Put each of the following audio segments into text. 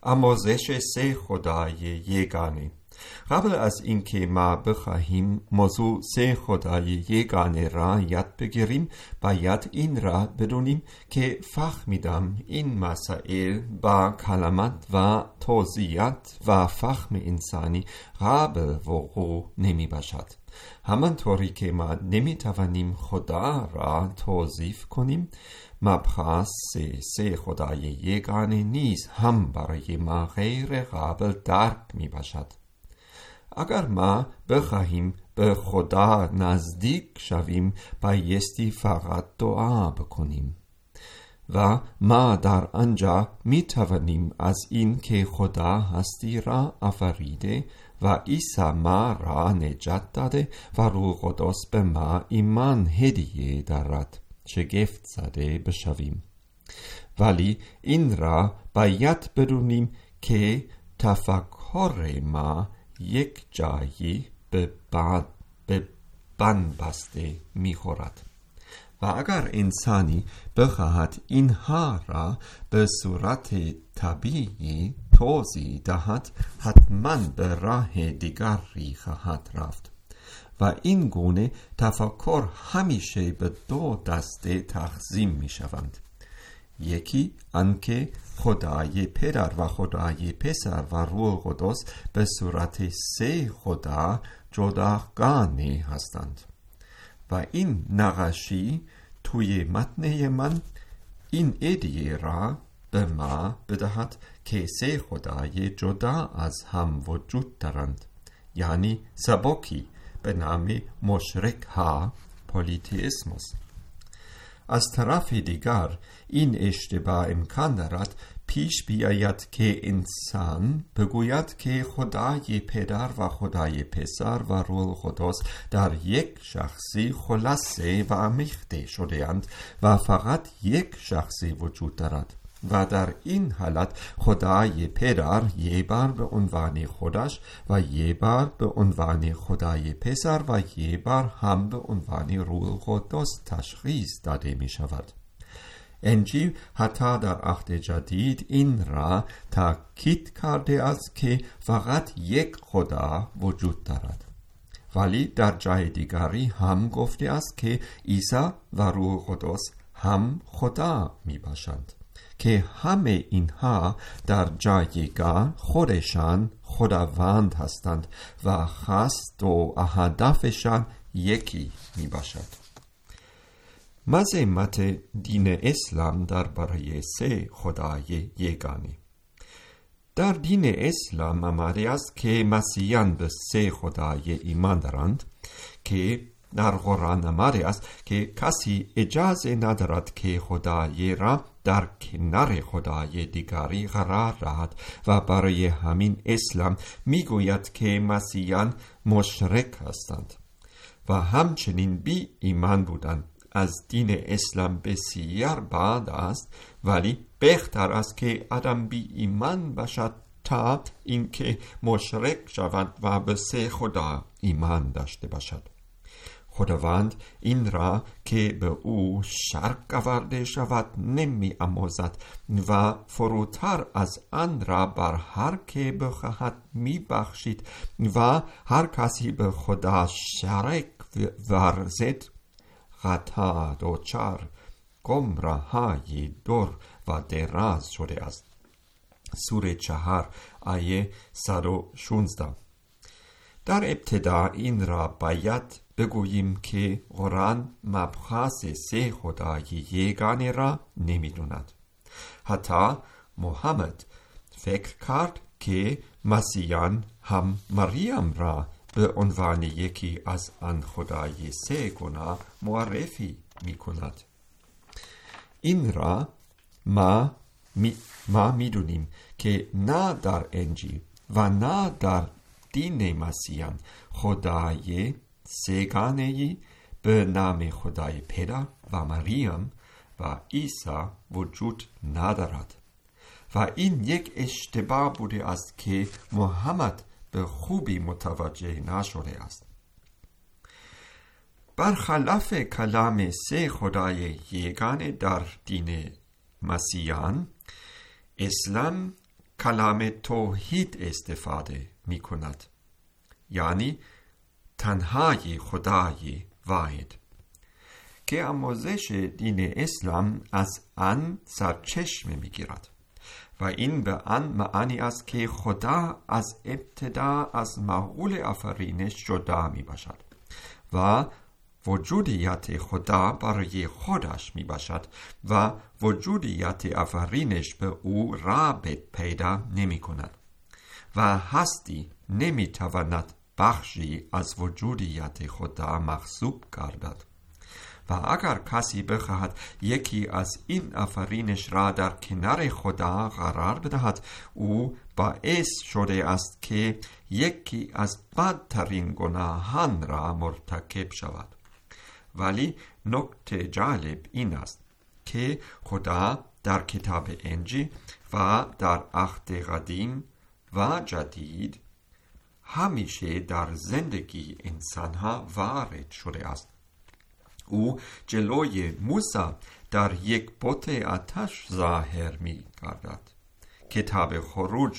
آموزش سه خدای یگانه. قبل از اینکه ما بخواهیم موضوع سه خدای یگانه را یاد بگیریم، باید این را بدونیم که فهمیدم این مسائل با کلمات و توضیحات و فهم انسانی قابل وقوع نمی باشد. همانطوری که ما نمی توانیم خدا را توصیف کنیم، مبحث سه خدای یگانه نیز هم برای ما غیر قابل درک می باشد. اگر ما بخواهیم به خدا نزدیک شویم، بایستی فقط دعا بکنیم و ما در آنجا می توانیم از این که خدا هستی را آفریده و عیسی ما را نجات داده و روح قدس به ما ایمان هدیه دارد شگفت زده بشویم. ولی این را باید بدونیم که تفکر ما یک جایی به بند بسته می‌خورد و اگر انسانی بخواهد اینها را به صورت طبیعی توضیح دهد، حتما به راه دیگری خواهد رفت و این گونه تفکر همیشه به دو دسته تقسیم می شوند. یکی آنکه خدای پدر و خدای پسر و روح قدس به صورت سه خدا جداگانه هستند و این نقاشی توی متن من این ایده را به ما بدهد که سه خدای جدا از هم وجود دارند، یعنی سبکی به نام مشرک ها پولیتئیسموس. از طرف دیگر این اشتباه امکان دارد پیش بیاید که انسان بگوید که خدای پدر و خدای پسر و روح قدس در یک شخصی خلاصه و آمیخته شده‌اند و فقط یک شخصی وجود دارد و در این حالت خدای پدر یک بار به عنوان خودش و یک بار به عنوان خدای پسر و یک بار هم به عنوان روح قدس تشخیص داده می شود. انجیل حتی در عهد جدید این را تاکید کرده است که فقط یک خدا وجود دارد، ولی در جای دیگری هم گفته است که عیسی و روح قدس هم خدا می باشند که همه اینها در جایگاه خودشان خداوند هستند و قصد و هدفشان یکی می باشد. مذهب دین اسلام درباره سه خدای یگانه. در دین اسلام آمده است که مسیحیان به سه خدای ایمان دارند که در قرآن آمده است که کسی اجازه ندارد که خدای را در کنار خدای دیگری قرار دهد و برای همین اسلام میگوید که مسیحیان مشرک هستند و همچنین بی ایمان بودند. از دین اسلام بسیار بد است، ولی بهتر است که آدم بی ایمان باشد تا اینکه مشرک شود و به سه خدا ایمان داشته باشد. خداوند این را که به او شرک آورده شود نمی آموزد و فروتر از آن را بر هر که بخواهد می بخشید و هر کسی به خدا شرک ورزد خطا دچار گمراهی دور و دراز شده است. سوره 4 آیه 116. در ابتدا این را باید بگوییم که قرآن مبحث سه خدای یگانه را نمی‌داند. حتی محمد فکر کرد که مسیحیان هم مریم را به عنوان یکی از آن خدای سه گونه معرفی می‌کند. این را ما می‌دونیم که نه در انجیل و نه در دین مسیحیان خدای سه‌گانه‌ای به نام خدای پدر و مریم و عیسی وجود ندارد و این یک اشتباه بوده است که محمد به خوبی متوجه نشده است. برخلاف کلام سه خدای یگانه در دین مسیحیان، اسلام کلام توحید استفاده می کند، یعنی تنهای خدای واحد، که آموزش دین اسلام از آن سرچشمه می گیرد و این به آن معنی است که خدا از ابتدا از معقول آفرینش جدا می باشد و وجودیت خدا برای خودش می باشد و وجودیت آفرینش به او رابط پیدا نمی کند و هستی نمی تواند بخشی از وجودیت خدا محسوب گردد. و اگر کسی بخواهد یکی از این آفرینش را در کنار خدا قرار بدهد، او باعث شده است که یکی از بدترین گناهان را مرتکب شود. ولی نکته جالب این است که خدا در کتاب انجیل و در عهد قدیم و جدید همیشه در زندگی انسانها وارد شده است. او جلوی موسی در یک بت آتش ظاهر می گردد. کتاب خروج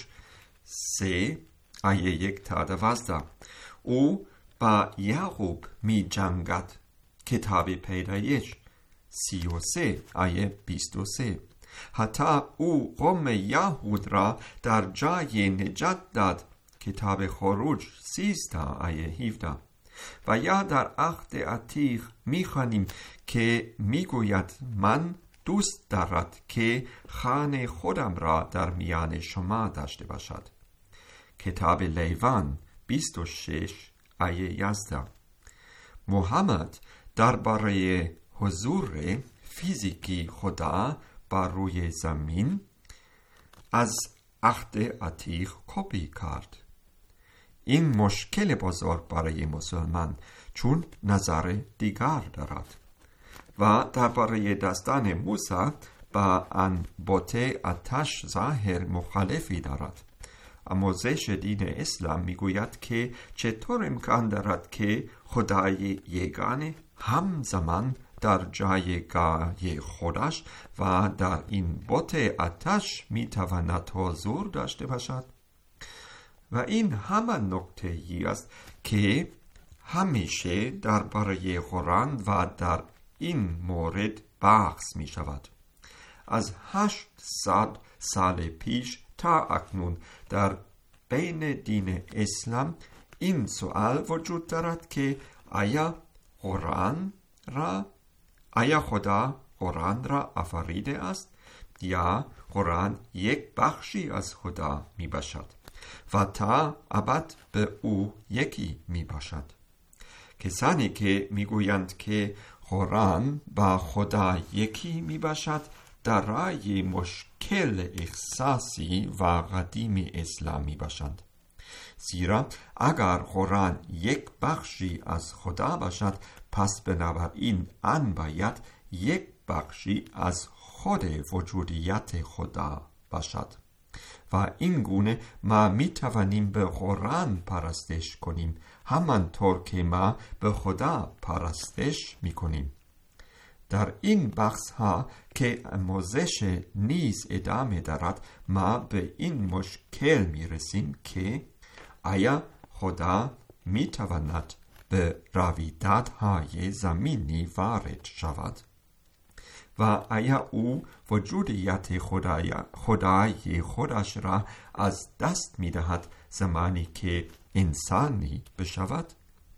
3 آیه 1 تا 12. او با یعقوب می جنگد. کتاب پیدایش 33 آیه 23. حتی او قوم یهود را در جای نجات داد. کتاب خروج 13 آیه 17. و یا در عهد عتیق می‌خوانیم که میگوید من دوست دارد که خانه خودم را در میان شما داشته باشد. کتاب لیوان 26 آیه 11. محمد درباره حضور فیزیکی خدا بر روی زمین از عهد عتیق کپی کرد. این مشکل بزرگ برای مسلمان چون نظر دیگر دارد و درباره داستان موسی با آن بت آتش ظاهر مخالفی دارد. آموزش دین اسلام میگوید که چطور امکان دارد که خدای یگانه همزمان در جایگاه خودش و در این بت آتش میتواند حضور داشته باشد؟ و این همان نکته ای است که همیشه درباره قرآن و در این مورد بحث می شود. از 800 سال پیش تا اکنون در بین دین اسلام این سوال وجود دارد که آیا خدا قرآن را آفریده است یا قرآن یک بخشی از خدا می باشد و تا ابد به او یکی می باشد. کسانی که می گویند که قرآن با خدا یکی می باشد دارای مشکل احساسی و قدیم اسلامی باشند. زیرا اگر قرآن یک بخشی از خدا باشد، پس بنابراین آن باید یک بخشی از خود وجودیت خدا باشد و این گونه ما می توانیم به قرآن پرستش کنیم همانطور که ما به خدا پرستش می کنیم. در این بحث ها که آموزش نیز ادامه دارد، ما به این مشکل می رسیم که آیا خدا می تواند به رویدادهای زمینی وارد شود و آیا او وجودیت خدای خودش را از دست می دهد زمانی که انسانی بشود؟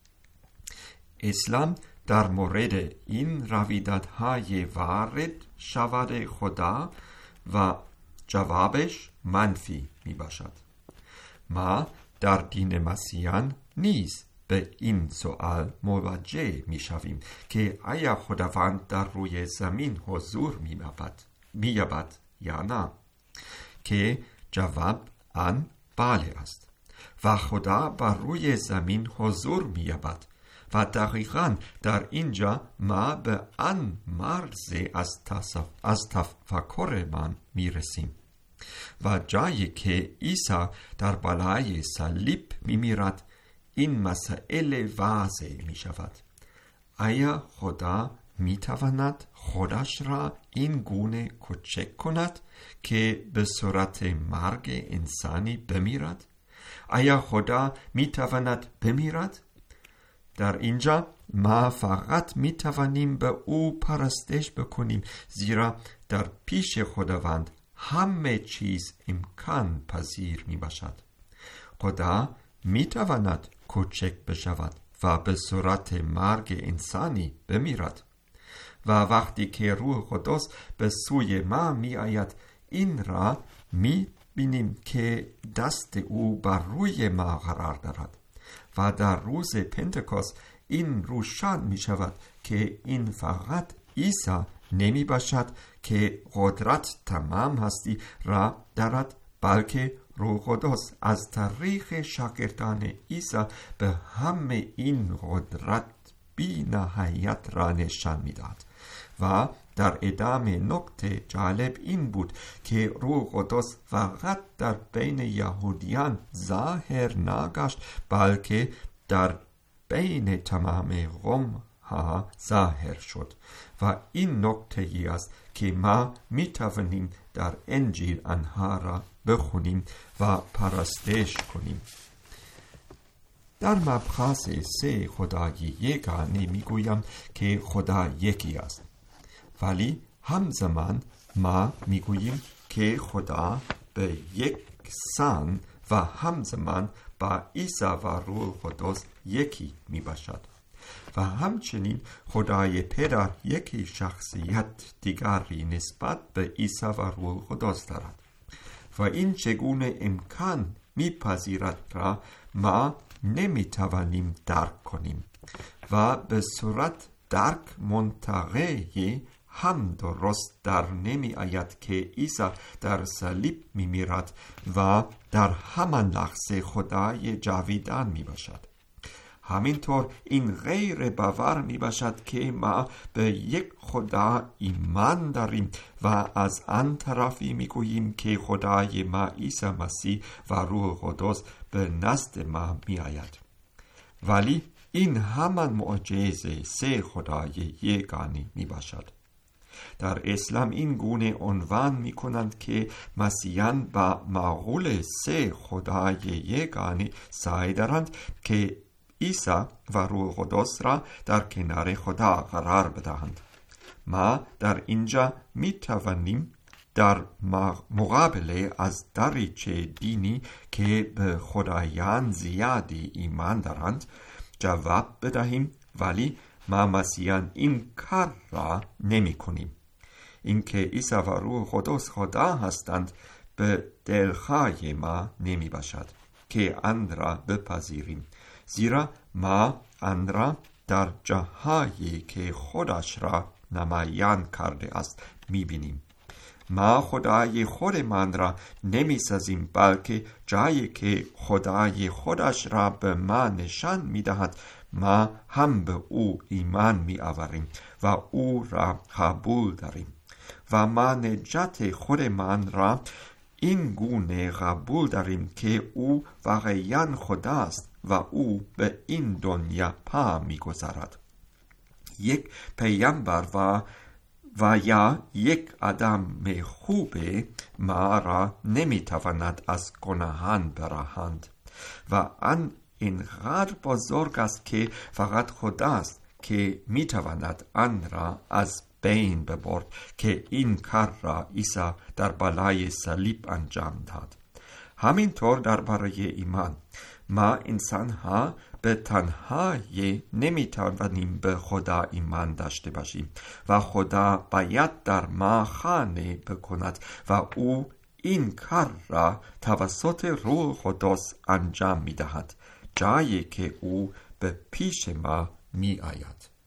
اسلام در مورد این رویدادهای وارد شود خدا و جوابش منفی می باشد. ما در دین مسیحیان نیز به این سوال مواجه می شویم که آیا خداوند در روی زمین حضور می یابد یا نه، که جواب آن بله است و خدا بر روی زمین حضور می یابد و دقیقاً در اینجا ما به آن مرز از تفکر من می رسیم و جایی که عیسی در بالای صلیب می میرد این مسئله واضح می شود. آیا خدا میتواند خودش را این گونه کوچک کند که به صورت مرگ انسانی بمیرد؟ آیا خدا میتواند بمیرد؟ در اینجا ما فقط میتوانیم به او پرستش بکنیم، زیرا در پیش خداوند همه چیز امکان پذیر می باشد. خدا میتواند کوچک بشود و به صورت مرگ انسانی بمیرد. و وقتی که روح قدس به سوی ما می آید، این را می بینیم که دست او بر روی ما قرار دارد. و در روز پنتکوست این روشن می شود که این فقط عیسی نمی باشد که قدرت تمام هستی را دارد، بلکه روح قدس از طریق شاگردان عیسی به همه این قدرت بی نهایت را نشان می داد. و در ادامه نکته جالب این بود که روح قدس فقط در بین یهودیان ظاهر نگشت، بلکه در بین تمام قوم ها ظاهر شد. و این نکته ای است که ما می توانیم در انجیل آنها را بخونیم و پرستش کنیم. در مبحث 3 خدای یگانه می گویم که خدا یکی است، ولی همزمان ما می گوییم که خدا به یک سان و همزمان با عیسی و روح قدس یکی می باشد. و همچنین خدای پدر یکی شخصیت دیگری نسبت به عیسی و روح قدس دارد. و این چگونه امکان میپذیرد را ما نمیتوانیم درک کنیم و به صورت درک منطقه هم درست در نمی آید که عیسی در صلیب می میرد و در همان لحظه خدای جاویدان می باشد. همینطور این غیر باور می باشد که ما به یک خدا ایمان داریم و از آن طرفی می گوییم که خدای ما عیسی مسیح و روح قدس به نزد ما می آید. ولی این همان معجزه 3 خدای یگانه می باشد. در اسلام این گونه عنوان می کنند که مسیحیان با معقول 3 خدای یگانه سعی دارند که عیسی و روح قدس را در کنار خدا قرار بدهند. ما در اینجا می توانیم در مقابله از دریچه دینی که به خدایان زیادی ایمان دارند جواب بدهیم، ولی ما مسیحیان این کار را نمی کنیم. اینکه عیسی و روح قدس خدا هستند به دلخواه ما نمی باشد که آن را بپذیریم، زیرا ما آن را در جاهایی که خودش را نمایان کرده است می بینیم. ما خدای خودمان را نمی سازیم، بلکه جایی که خدای خودش را به ما نشان می دهد ما هم به او ایمان می آوریم و او را قبول داریم. و ما نجات خودمان را این گونه قبول داریم که او واقعاً خداست و او به این دنیا پا می‌گذارد. یک پیامبر و یا یک آدم خوب ما را نمی‌تواند از گناهان برهاند و آن اینقدر بزرگ است که فقط خداست که می‌تواند آن را از بین ببرد که این کار را عیسی در بالای صلیب انجام داد. همینطور درباره ایمان، ما انسان‌ها به تنهایی نمی‌توانیم به خدا ایمان داشته باشیم و خدا باید در ما خانه بکند و او این کار را توسط روح قدس انجام می‌دهد، جایی که او به پیش ما می‌آید.